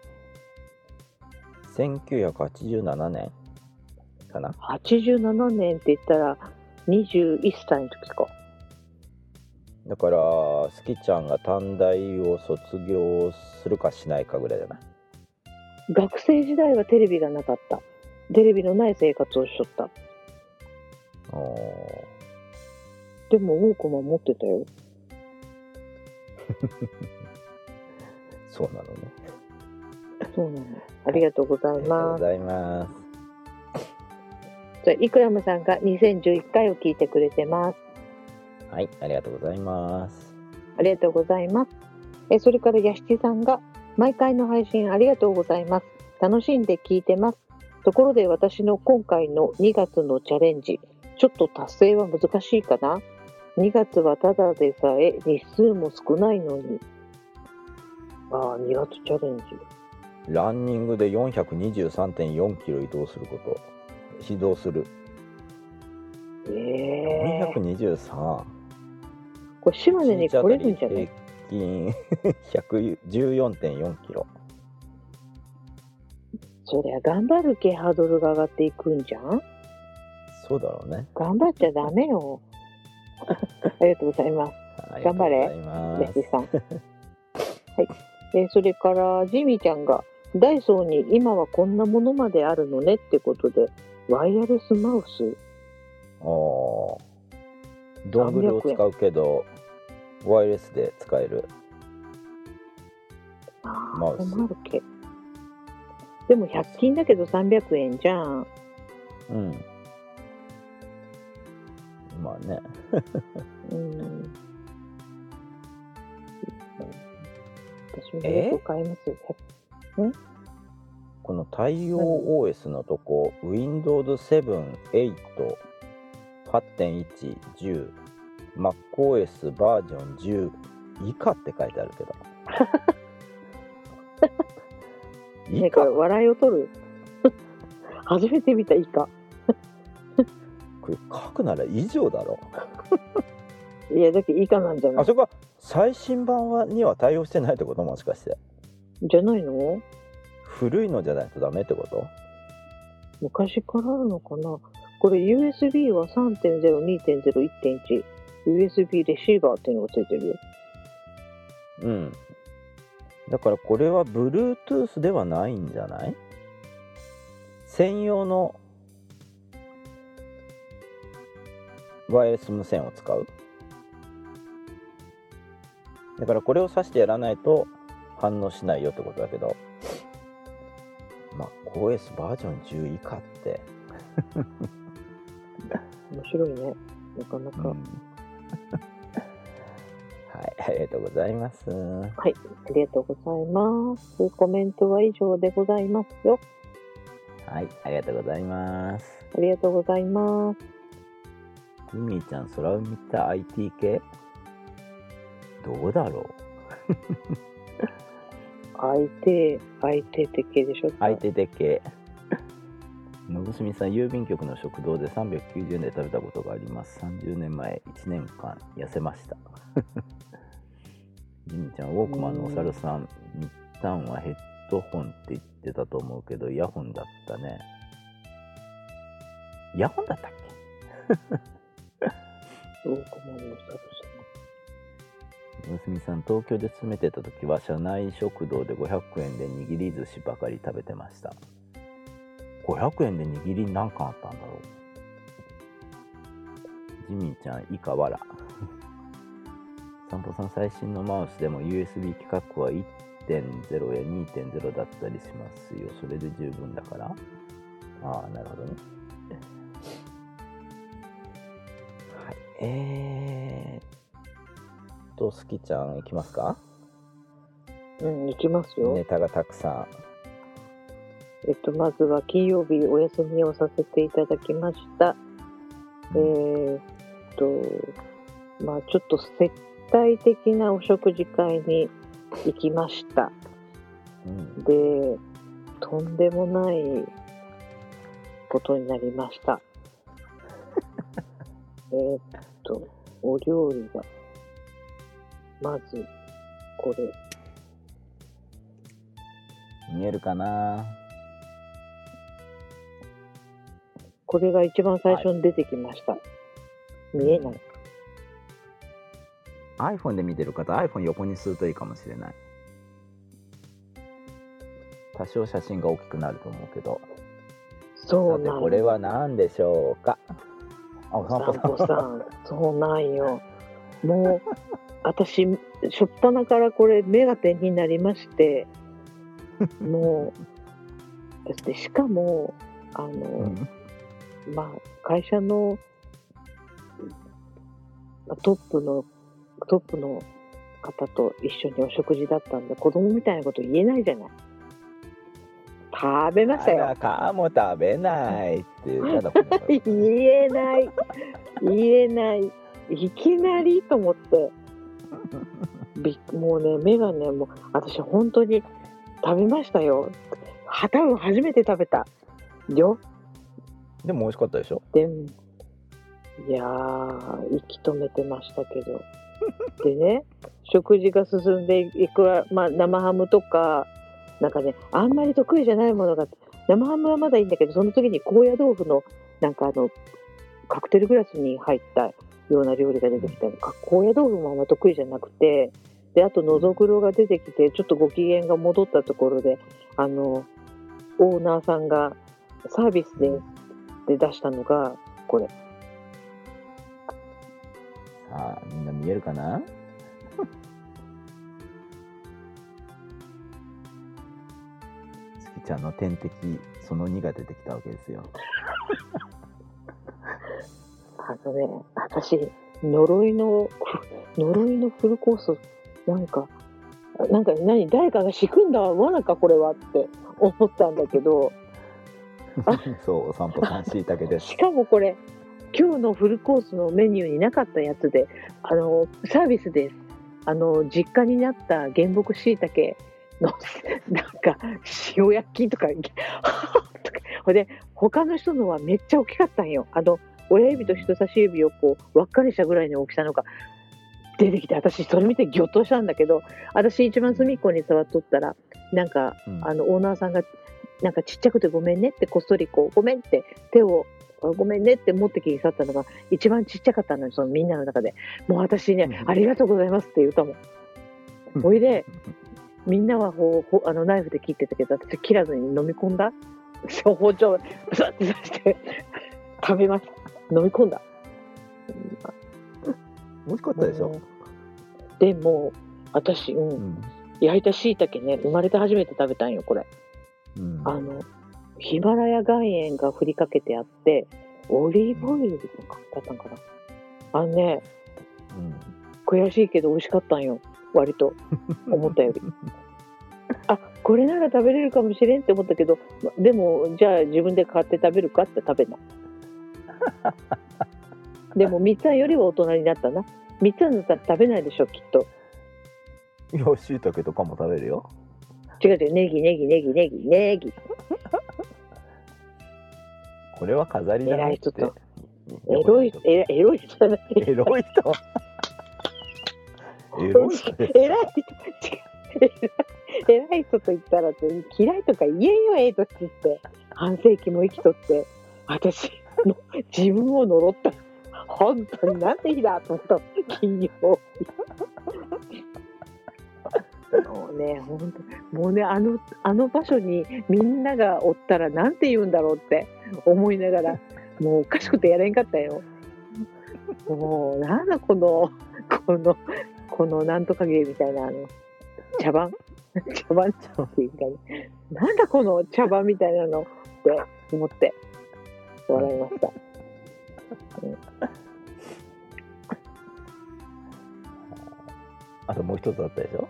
1987年かな。 ？87年って言ったら21歳の時か。 だからスキちゃんが短大を卒業するかしないかぐらいじゃない？ 学生時代はテレビがなかった。テレビのない生活をしとった。でもウォークマン持ってたよ。 そうなのね。 そうなの。ありがとうございありがとうます。 ございます。 じゃあイクラムさんが2011回を聞いてくれてます。 はい、ありがとうございます。 ありがとうございます。それからヤシチさんが毎回の配信ありがとうございます。楽しんで聞いてます。ところで私の今回の2月のチャレンジ、ちょっと達成は難しいかな。2月はただでさえ日数も少ないのに。2月チャレンジ。 ランニングで 423.4 キロ移動すること。移動する。423。 これ島根に来れるんじゃない？ 平均114.4 キロ。 そりゃ頑張るけハードルが上がっていくんじゃん。 そうだろうね。 頑張っちゃダメよ。ありがとうございます。頑張れ、ヤシさん。はい。それからジミーちゃんがダイソーに今はこんなものまであるのねってことで、ワイヤレスマウス。 どんぐりを使うけどワイヤレスで使えるマウス。 でも100均だけど300円じゃん。 うん。まあね。 私もよく買います。 この対応 OS のとこ、Windows 7、8、8.1、10、MacOS バージョン10以下って書いてあるけど。 ね、これ笑いを取る。初めて見た以下。 これ書くなら以上だろ。 いやだけ以下なんじゃない？ あそこは最新版には対応してないってこと？もしかしてじゃないの？ 古いのじゃないとダメってこと？ 昔からあるのかな。これ USB は 3.0、2.0、1.1 USB レシーバーっていうのがついてるよ。 うん。だからこれは Bluetooth ではないんじゃない？専用のワイヤレス無線を使う。だからこれを挿してやらないと反応しないよってことだけど、MacOS バージョン10以下って面白いね、なかなか。 はい、ありがとうございます。 はい、ありがとうございます。コメントは以上でございますよ。 はい、ありがとうございます。 ありがとうございます。 ゆみーちゃん、空海見た IT 系どうだろう。 相手的系でしょ。 相手的系。無娘さん、郵便局の食堂で390円で食べたことがあります。30年前、1年間痩せました。ジミちゃん、ウォークマンのお猿さん、みったんはヘッドホンって言ってたと思うけど、イヤホンだったね。イヤホンだったっウォークマンのお猿さけ？娘さん、東京で勤めてた時は社内食堂で500円で握り寿司ばかり食べてました。500円で握り何貫あったんだろう。ジミーちゃん、以下わら。散歩さん、最新のマウスでも USB 規格は 1.0 や 2.0 だったりしますよ。それで十分だから。ああ、なるほどね。はい。スキちゃん、いきますか？ 行きますよ。 ネタがたくさん。 まずは金曜日お休みをさせていただきました。ちょっと接待的なお食事会に行きました。で、とんでもないことになりました。お料理が、まず、これ。 見えるかな？ これが一番最初に出てきました。見えない。 iPhone で見てる方、iPhone 横にするといいかもしれない。多少写真が大きくなると思うけど。 そうなん。 さて、これは何でしょうか？ お散歩さん、そうなんよ。もう、私、しょっぱなからこれ、目が点になりまして、もう、しかも、会社のトップの方と一緒にお食事だったんで、子供みたいなこと言えないじゃない。食べましたよ。 かも食べないって言えない。いきなりと思って。もうね、目がね、もう私本当に食べましたよ。多分初めて食べたよ。 でも美味しかったでしょ？ でも、いやー、息止めてましたけど。でね、食事が進んでいくわ、生ハムとか、なんかね、あんまり得意じゃないものが、生ハムはまだいいんだけど、その時に高野豆腐の、カクテルグラスに入ったような料理が出てきたの。高野豆腐もあんま得意じゃなくて、で、あと、のぞぐろが出てきて、ちょっとご機嫌が戻ったところで、オーナーさんがサービスで出したのが、これ。 さあ、みんな見えるかな？ちゃんの天敵その2が出てきたわけですよ。 私呪いのフルコースなんか誰かが仕組んだ罠かこれはって思ったんだけどそう、お散歩さんしいたけです。 しかもこれ今日のフルコースのメニューになかったやつでサービスです。実家になった原木しいたけの塩焼きとかほで他の人のはめっちゃ大きかったんよ。親指と人差し指をこう輪っかにしたぐらいの大きさのが出てきて、私それ見てギョッとしたんだけど、私一番隅っこに座っとったらオーナーさんがちっちゃくてごめんねってこっそりこうごめんって手をごめんねって持ってきて去ったのが一番ちっちゃかったのよ、そのみんなの中で。もう私ね、ありがとうございますって言ったもん。ほいでみんなはナイフで切ってたけど、私切らずに飲み込んだ。包丁ブサッて刺して食べました。飲み込んだ。 美味しかったでしょ。 でも私、焼いた椎茸ね、生まれて初めて食べたんよこれ。ヒマラヤ岩塩が振りかけてあって、オリーブオイルだったんかな。悔しいけど美味しかったんよ、割と思ったより。これなら食べれるかもしれんって思ったけど、でもじゃあ自分で買って食べるかって食べない。でもみっつぁんよりは大人になったな。みっつぁんだったら食べないでしょきっと。 いや、しいたけとかも食べるよ。 違うネギこれは飾りだねって。 偉いエロいじゃない。 エロい人エロい人ですか。 偉い人と言ったら嫌いとか言えんよ、とって半世紀も生きとって私の自分を呪った。本当になんて日だと思った金曜日もうね、本当もうね、あの場所にみんながおったらなんて言うんだろうって思いながら、もうおかしくてやれんかったよ。もうなんだこのなんとか芸みたいな茶番っていうか、ね、なんだこの茶番みたいなのって思って笑いました。 あともう一つあったでしょ。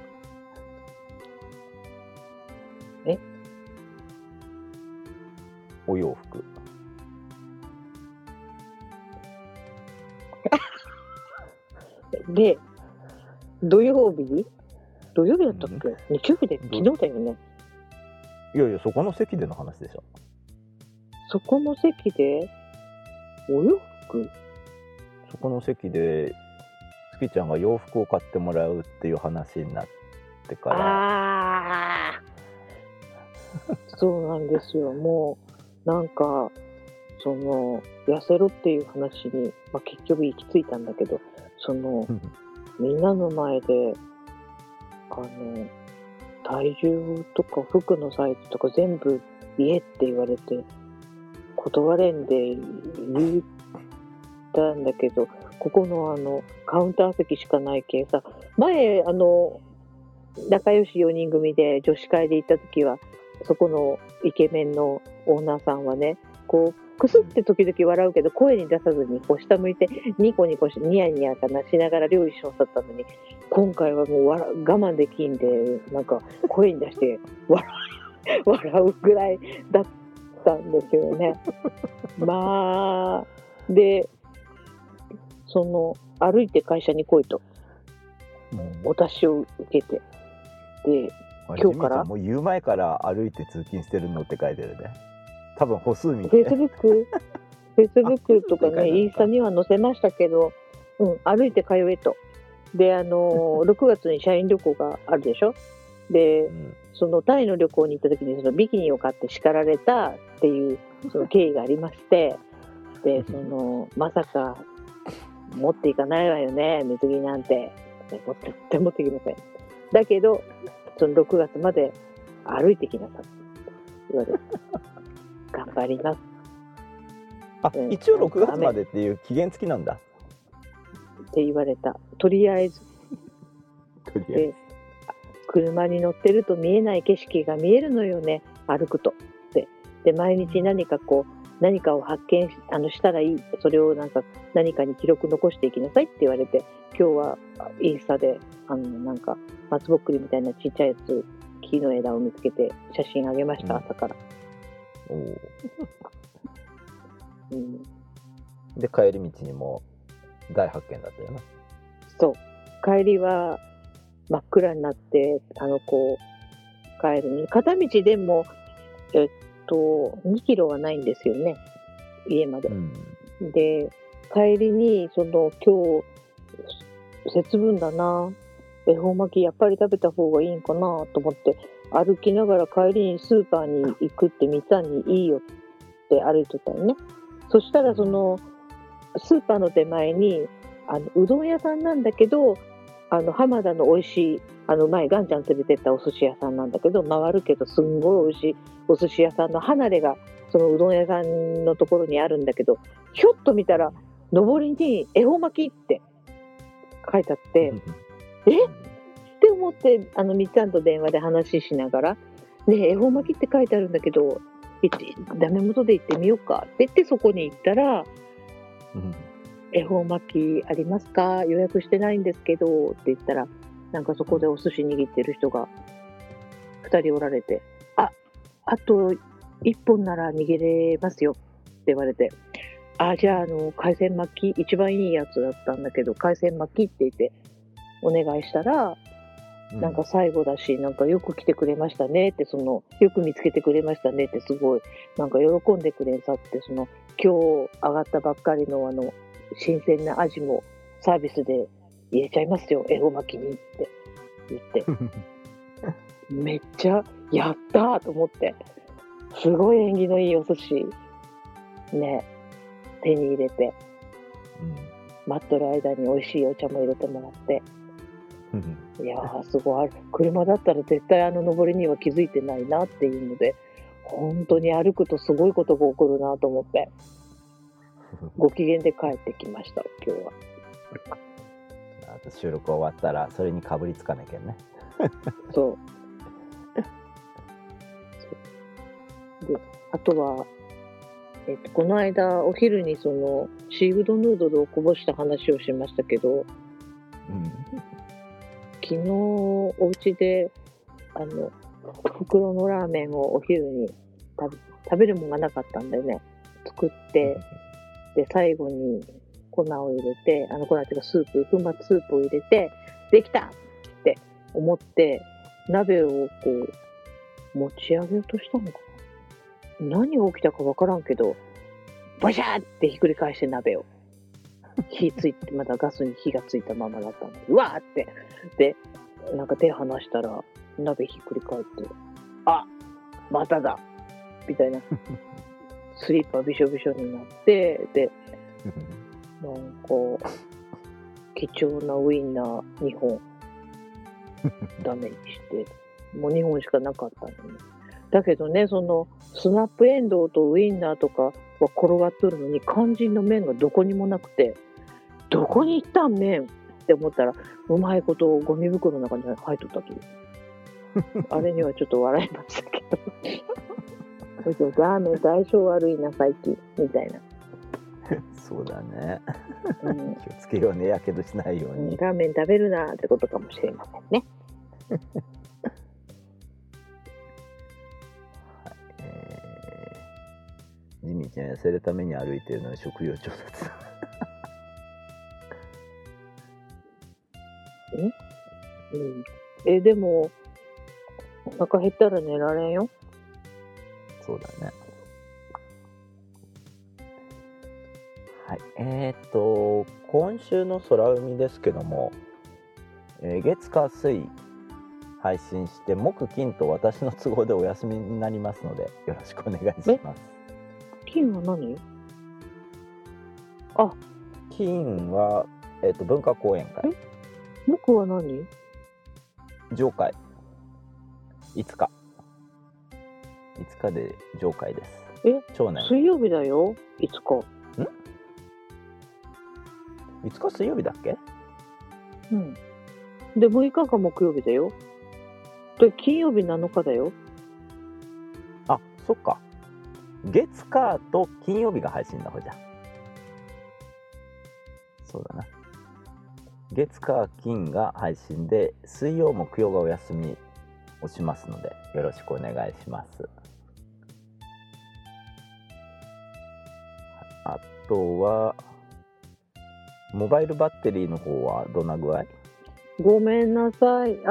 お洋服。 で、土曜日だったっけ、日曜日で昨日だよね。 いやいや、そこの席での話でしょ。 そこの席でお洋服、 そこの席で月ちゃんが洋服を買ってもらうっていう話になってから。 ああそうなんですよ。もうなんか痩せろっていう話に、結局行き着いたんだけど、みんなの前で体重とか服のサイズとか全部言えって言われて断れんで言ったんだけど、ここのカウンター席しかないけさ、前仲良し4人組で女子会で行った時は、そこのイケメンのオーナーさんはね、こうくすって時々笑うけど声に出さずにこう下向いてニコニコしてニヤニヤかなしながら料理しようだったのに、今回はもう我慢できんで、なんか声に出して笑うぐらいだったんですよね。で歩いて会社に来いとお達しを受けて、で今日からもう言う前から歩いて通勤してるのって書いてるね。多分歩数見フェて。 イスブックとかね、インスタには載せましたけど、歩いて通えと。で6月に社員旅行があるでしょ。で、そのタイの旅行に行った時にビキニを買って叱られたっていうその経緯がありまして、でまさか持っていかないわよね、水着なんて。絶対持っていきません。だけどその6月まで歩いてきなさいって言われて頑張ります。 一応6月までっていう期限付きなんだって言われた。とりあえずで車に乗ってると見えない景色が見えるのよね、歩くと。で毎日何かを発見したらいい、それを何かに記録残していきなさいって言われて、今日はインスタでなんか松ぼっくりみたいなちっちゃいやつ、木の枝を見つけて写真あげました、朝から。 で帰り道にも大発見だったよな。 そう、帰りは真っ暗になって帰るの。片道でも2キロはないんですよね、家まで。で帰りに今日節分だな、恵方巻きやっぱり食べた方がいいんかなと思って歩きながら帰りにスーパーに行くってみたんにいいよって歩いてたよね。そしたらスーパーの手前にうどん屋さんなんだけど、浜田の美味しい前ガンちゃん連れてったお寿司屋さんなんだけど、回るけどすんごい美味しいお寿司屋さんの離れがそのうどん屋さんのところにあるんだけど、ひょっと見たら上りに恵方巻きって書いてあってって思って、みっちゃんと電話で話しながら、ね、恵方巻きって書いてあるんだけどダメ元で行ってみようかって言って、そこに行ったら、恵方巻きありますか、予約してないんですけどって言ったら、そこでお寿司握ってる人が2人おられて、あと1本なら握れますよって言われて、じゃあ海鮮巻き、一番いいやつだったんだけど海鮮巻きって言ってお願いしたら、 なんか最後だし、なんかよく来てくれましたねって、よく見つけてくれましたねって、すごい、なんか喜んでくれさって、今日上がったばっかりの新鮮なアジもサービスで入れちゃいますよ、恵方巻きにって言って。めっちゃ、やったーと思って。すごい縁起のいいお寿司、ね、手に入れて、待っとる間に美味しいお茶も入れてもらって。いやーすごい、車だったら絶対上りには気づいてないなっていうので、本当に歩くとすごいことが起こるなと思ってご機嫌で帰ってきました今日は。 あと収録終わったらそれにかぶりつかなきゃね。 そうで、あとは、この間お昼にシーフードヌードルをこぼした話をしましたけど、昨日お家で袋のラーメンをお昼に食べるものがなかったんでね、作ってで最後に粉を入れて粉っていうかスープ、粉末スープを入れてできたって思って鍋をこう持ち上げようとしたのかな、何が起きたか分からんけどバシャーってひっくり返して鍋を火ついて、まだガスに火がついたままだったんで、うわーって。で、なんか手離したら、鍋ひっくり返って、あ、まただみたいな。スリッパびしょびしょになって、で、なんか、貴重なウインナー2本、ダメにして、もう2本しかなかったのに。だけどね、スナップエンドウとウインナーとかは転がっとるのに、肝心の麺がどこにもなくて、どこに行ったん麺って思ったら、うまいことゴミ袋の中に入っとったという。あれにはちょっと笑いましたけど。ラーメン相性悪いな最近みたいな。 そうだね。気をつけようね、やけどしないように。 ラーメン食べるなってことかもしれませんね。 地道に痩せるために歩いているのは食料調達。 でもお腹減ったら寝られんよ。 そうだね。はい、今週の空海ですけども、月火水配信して木金と私の都合でお休みになりますのでよろしくお願いします。 金は何？ 金は、文化講演会。 木は何？ 上会。5日で上会です。長年。 水曜日だよ。5日。 5日水曜日だっけ？ で6日が木曜日だよ。で金曜日7日だよ。 あ、そっか。月火と金曜日が配信だほじゃ。そうだな。月火金が配信で、水曜木曜がお休みをしますのでよろしくお願いします。あとはモバイルバッテリーの方はどんな具合？ ごめんなさい。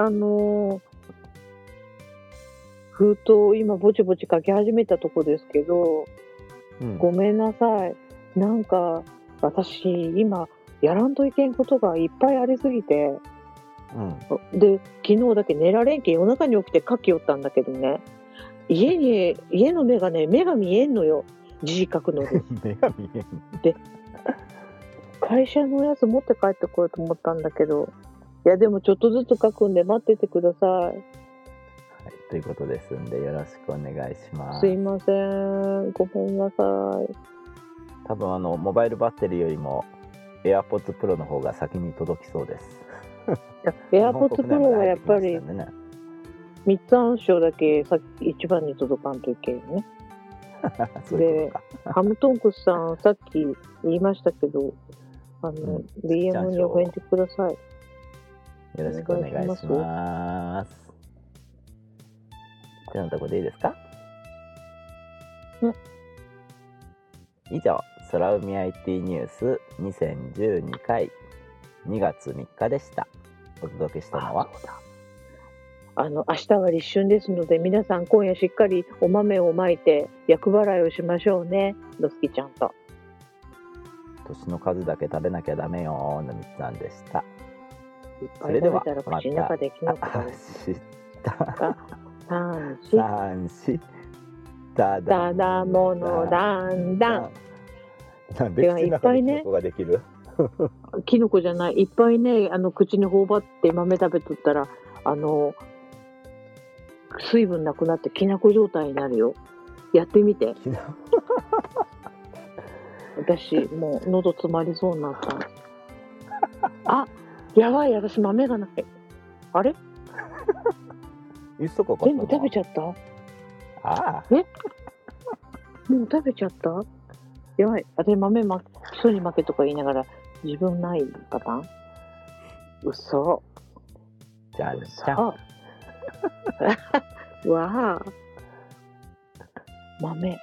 封筒今ぼちぼち書き始めたとこですけど、ごめんなさい。なんか私今やらんといけんことがいっぱいありすぎて、で昨日だけ寝られんけ夜中に起きて書きよったんだけどね、家の目が見えんのよ、字書くのに。 目が見えんで会社のやつ持って帰ってこようと思ったんだけど、いやでもちょっとずつ書くんで待っててください。はい、 ということですんでよろしくお願いします。 すいません、ごめんなさい。 多分モバイルバッテリーよりも AirPods Pro の方が先に届きそうです。 AirPods Pro はやっぱり3つ暗証だけ一番に届かんといけんよね。でハムトンクスさんさっき言いましたけど、DM にお返事ください。 よろしくお願いします。ってなとこでいいですか？以上、空海 IT ニュース2012回2月3日でした。お届けしたのは明日は立春ですので、皆さん今夜しっかりお豆をまいて厄払いをしましょうね。ドスキちゃんと。 年の数だけ食べなきゃダメよのみつさんでした。 いっぱい食べたら口の中できのこ明日三四ただものだんだん。 なんで口の中でキノコができる？ キノコじゃない、いっぱいね、口に頬張って豆食べとったら、水分なくなってきなこ状態になるよ。やってみて。私もう喉詰まりそうになった。あ、やばい、私豆がない。あれ？ 全部食べちゃった？ ああ。 もう食べちゃった？やばい、私豆人に負けとか言いながら自分ないパターン？嘘。 じゃんじゃん。 わあ。豆。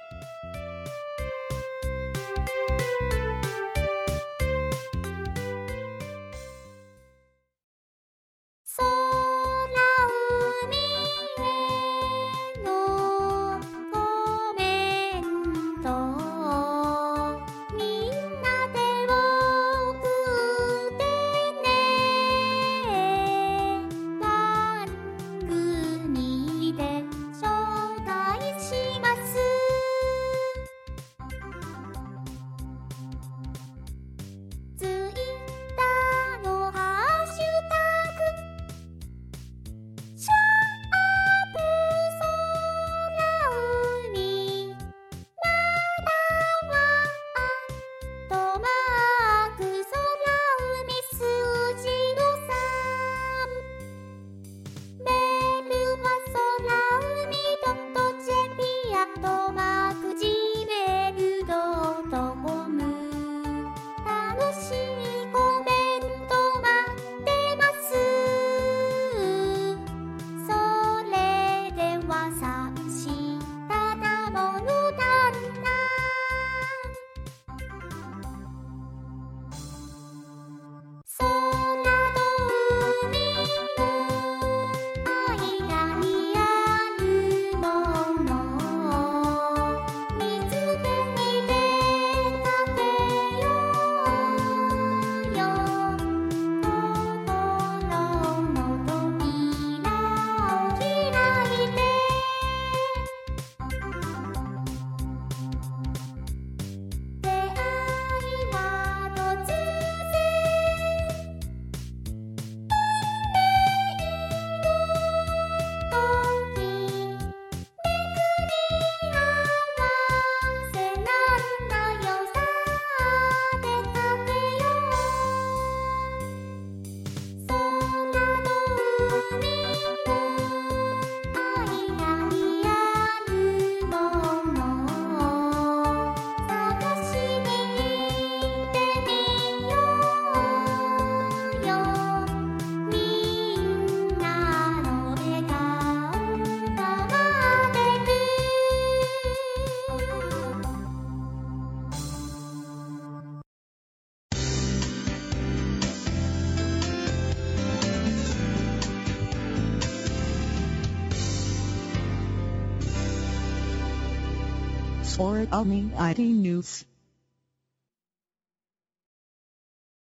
For Army ID News